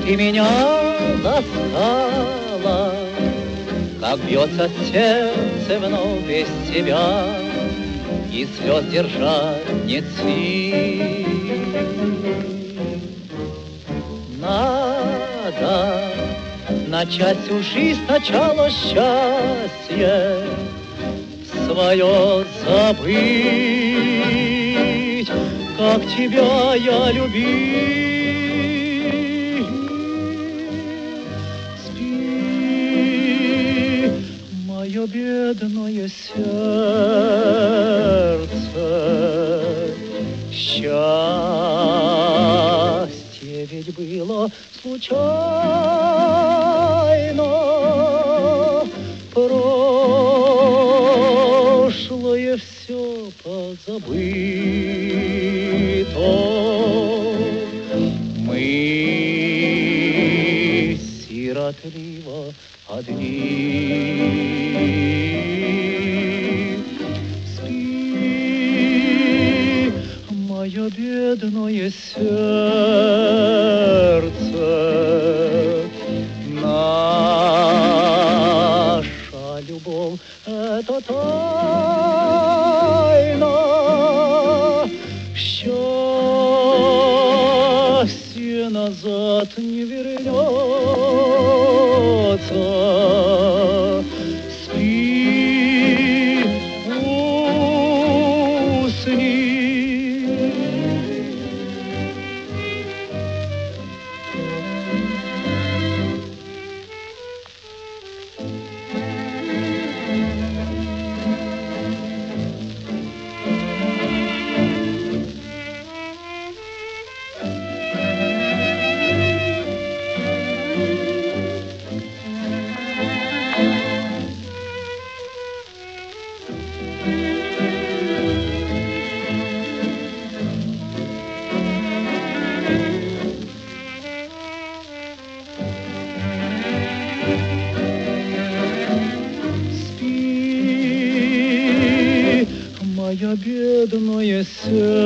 Ты меня застала, как бьется сердце вновь без тебя, и слез держать нет сил. Надо начать всю жизнь сначала счастье свое забыть, как тебя я любил. Спи, мое бедное сердце, счастье ведь было случайно, прошлое все позабыто. Мы сиротливо одни. Спи, мое бедное сердце, наша любовь — это тайна. Счастье назад не вернется. Спи, усни. Мое бедное сердце,